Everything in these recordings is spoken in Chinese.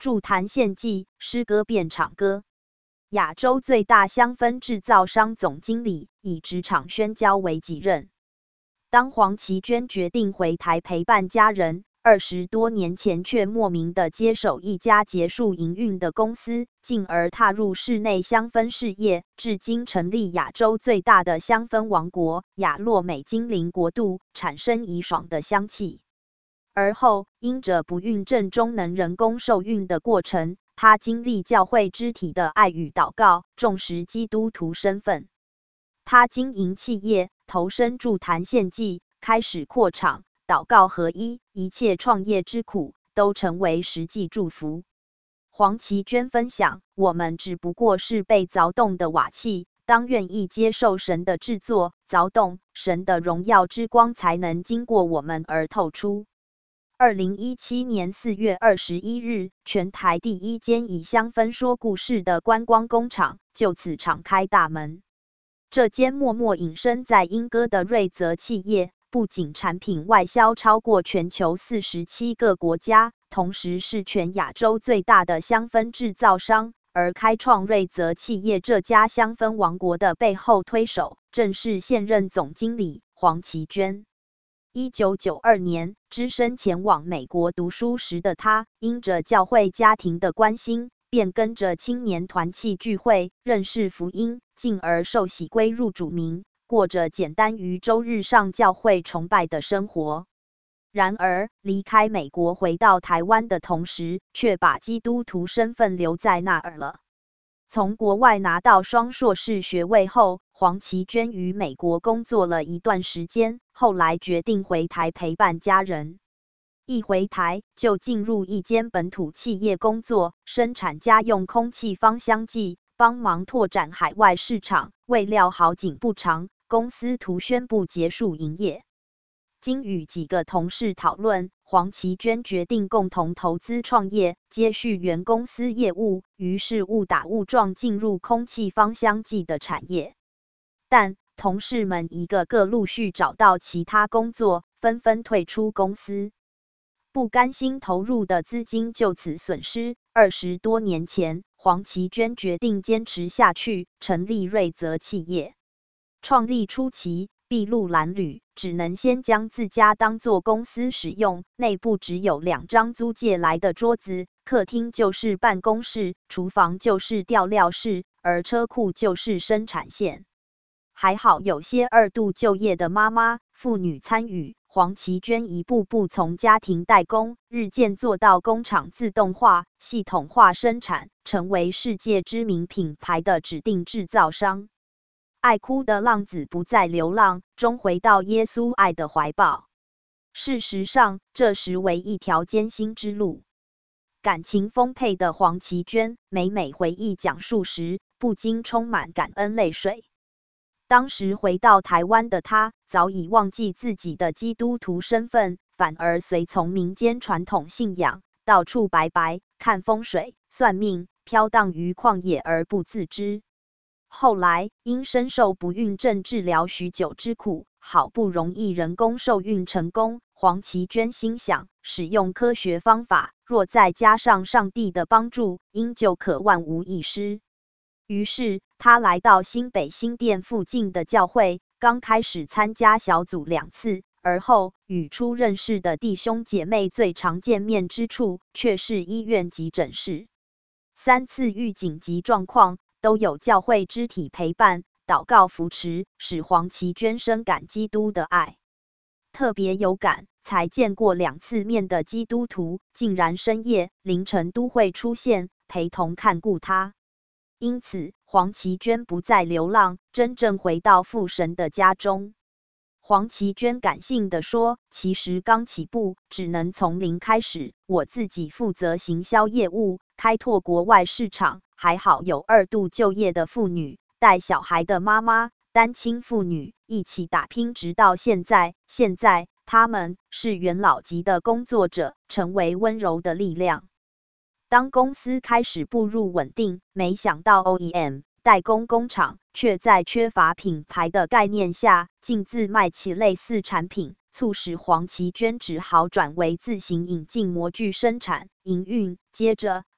驻潭县记诗歌变唱歌。亚洲最大香氛制造商总经理，以职场宣交为己任。当黄琦娟决定回台陪伴家人，20多年前却莫名地接手一家结束营运的公司，进而踏入室内香氛事业，至今成立亚洲最大的香氛王国——亚洛美精灵国度，产生怡爽的香气。而后，因着不孕症中能人工受孕的过程，他经历教会肢体的爱与祷告，重拾基督徒身份。他经营企业，投身驻坛献祭，开始扩厂，祷告合一，一切创业之苦都成为实际祝福。黄琦娟分享：我们只不过是被凿动的瓦器，当愿意接受神的制作、凿动，神的荣耀之光才能经过我们而透出。2017年4月21日，全台第一间以香氛说故事的观光工厂就此敞开大门。这间默默隐身在莺歌的瑞泽企业，不仅产品外销超过全球47个国家，同时是全亚洲最大的香氛制造商。而开创瑞泽企业这家香氛王国的背后推手，正是现任总经理黄琦娟。1992年，只身前往美国读书时的他，因着教会家庭的关心，便跟着青年团契聚会，认识福音，进而受洗归入主名，过着简单于周日上教会崇拜的生活。然而，离开美国回到台湾的同时，却把基督徒身份留在那儿了。从国外拿到双硕士学位后，黄琦娟于美国工作了一段时间，后来决定回台陪伴家人。一回台就进入一间本土企业工作，生产家用空气芳香剂，帮忙拓展海外市场。未料好景不长，公司突宣布结束营业。经与几个同事讨论，黄琦娟决定共同投资创业，接续原公司业务，于是误打误撞进入空气芳香剂的产业。但同事们一个个陆续找到其他工作，纷纷退出公司。不甘心投入的资金就此损失。20多年前，黄琦娟决定坚持下去，成立瑞泽企业。创立初期，筚路蓝缕，只能先将自家当作公司使用，内部只有2张租借来的桌子，客厅就是办公室，厨房就是吊料室，而车库就是生产线。还好有些2度就业的妈妈、妇女参与，黄琦娟一步步从家庭代工，日渐做到工厂自动化、系统化生产，成为世界知名品牌的指定制造商。爱哭的浪子不再流浪，终回到耶稣爱的怀抱。事实上，这实为一条艰辛之路。感情丰沛的黄琦娟每回忆讲述时，不禁充满感恩泪水。当时回到台湾的他，早已忘记自己的基督徒身份，反而随从民间传统信仰，到处拜拜、看风水、算命，飘荡于旷野而不自知。后来因深受不孕症治疗许久之苦，好不容易人工受孕成功，黄琦娟心想，使用科学方法，若再加上上帝的帮助，应就可万无一失。于是他来到新北新店附近的教会，刚开始参加小组2次，而后与初认识的弟兄姐妹最常见面之处，却是医院急诊室。3次遇紧急状况，都有教会肢体陪伴、祷告扶持，使黄琦娟深感基督的爱。特别有感，才见过2次面的基督徒，竟然深夜、凌晨都会出现，陪同看顾他。因此，黄琦娟不再流浪，真正回到父神的家中。黄琦娟感性地说：“其实刚起步，只能从零开始。我自己负责行销业务，开拓国外市场。还好有2度就业的妇女、带小孩的妈妈、单亲妇女一起打拼，直到现在。现在他们是元老级的工作者，成为温柔的力量。”当公司开始步入稳定，没想到 OEM 代工工厂却在缺乏品牌的概念下，竟自卖起类似产品，促使黄琦娟只好转为自行引进模具生产营运。接着，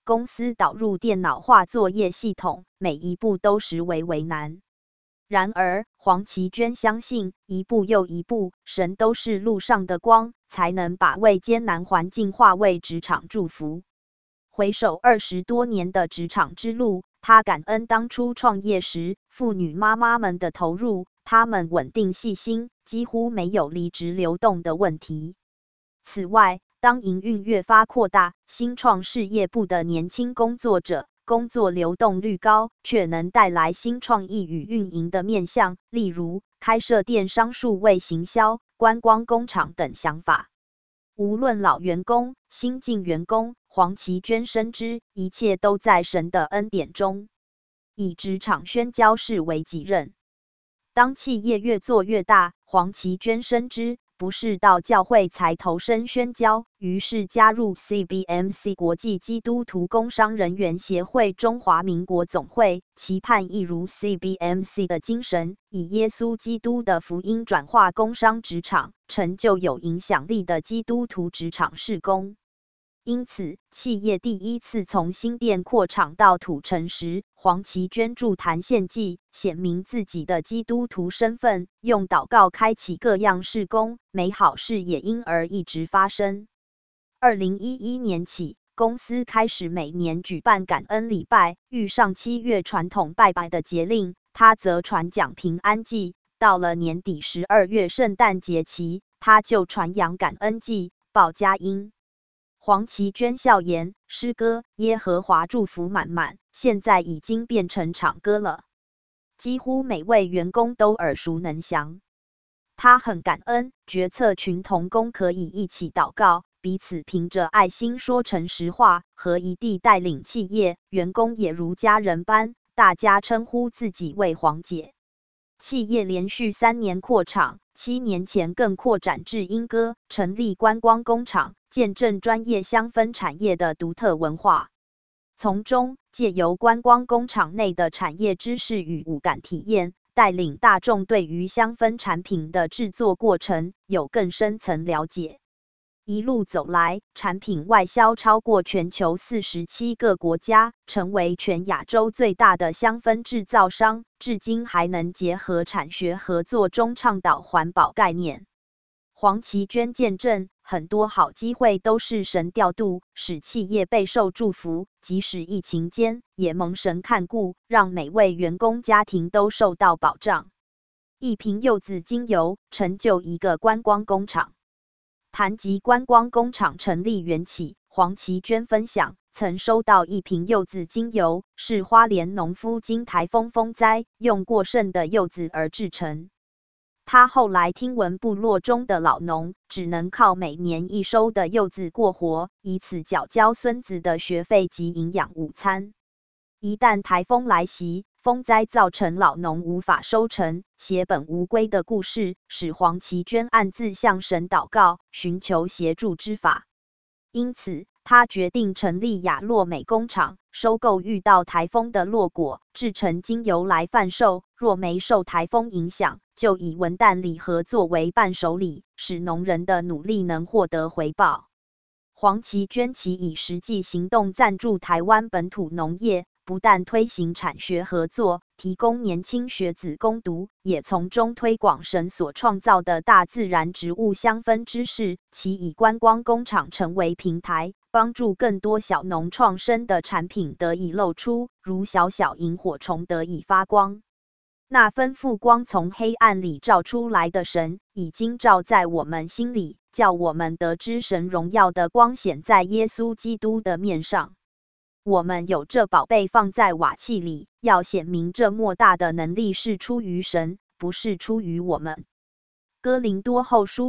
公司导入电脑化作业系统，每一步都实为难。然而，黄琦娟相信，一步又一步，神都是路上的光，才能把为艰难环境化为职场祝福。回首20多年的职场之路，他感恩当初创业时妇女妈妈们的投入，她们稳定细心，几乎没有离职流动的问题。此外，当营运越发扩大，新创事业部的年轻工作者工作流动率高，却能带来新创意与运营的面向，例如开设电商、数位行销、观光工厂等想法。无论老员工、新进员工，黄琦娟深知一切都在神的恩典中，以职场宣教士为己任。当企业越做越大，黄琦娟深知不是到教会才投身宣教，于是加入 CBMC 国际基督徒工商人员协会中华民国总会，期盼一如 CBMC 的精神，以耶稣基督的福音转化工商职场，成就有影响力的基督徒职场事工。因此，企业第一次从新店扩厂到土城时，黄琦娟助坛献祭，显明自己的基督徒身份，用祷告开启各样事工，美好事也因而一直发生。2011年起，公司开始每年举办感恩礼拜，遇上7月传统拜拜的节令，他则传讲平安祭；到了年底12月圣诞节期，他就传扬感恩祭，报佳音。黄琦娟笑言，诗歌耶和华祝福满满，现在已经变成场歌了，几乎每位员工都耳熟能详。他很感恩，决策群同工可以一起祷告，彼此凭着爱心说诚实话，合一地带领企业，员工也如家人般，大家称呼自己为黄姐。企业连续3年扩厂，7年前更扩展至莺歌，成立观光工厂，见证专业香氛产业的独特文化。从中借由观光工厂内的产业知识与五感体验，带领大众对于香氛产品的制作过程有更深层了解。一路走来，产品外销超过全球47个国家，成为全亚洲最大的香氛制造商，至今还能结合产学合作中倡导环保概念。黄琦娟见证，很多好机会都是神调度，使企业备受祝福，即使疫情间，也蒙神看顾，让每位员工家庭都受到保障。一瓶柚子精油，成就一个观光工厂。谈及观光工厂成立缘起，黄琦娟分享，曾收到一瓶柚子精油，是花莲农夫经台风风灾，用过剩的柚子而制成。他后来听闻部落中的老农只能靠每年1收的柚子过活，以此缴交孙子的学费及营养午餐。一旦台风来袭，风灾造成老农无法收成，血本无归的故事，使黄琦娟暗自向神祷告，寻求协助之法。因此，他决定成立亚洛美工厂，收购遇到台风的落果，制成精油来贩售。若没受台风影响，就以文旦礼盒作为伴手礼，使农人的努力能获得回报。黄琦娟其以实际行动赞助台湾本土农业，不但推行产学合作，提供年轻学子攻读，也从中推广神所创造的大自然植物香氛知识。其以观光工厂成为平台，帮助更多小农创生的产品得以露出，如小小萤火虫得以发光。那吩咐光从黑暗里照出来的神，已经照在我们心里，叫我们得知神荣耀的光显在耶稣基督的面上。我们有这宝贝放在瓦器里，要显明这莫大的能力是出于神，不是出于我们。哥林多后书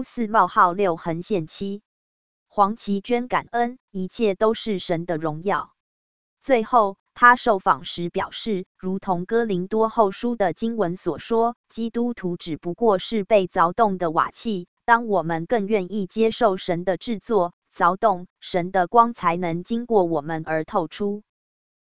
4:6-7。黄琦娟感恩，一切都是神的荣耀。最后，他受访时表示，如同哥林多后书的经文所说，基督徒只不过是被凿动的瓦器，当我们更愿意接受神的制作、凿动，神的光才能经过我们而透出。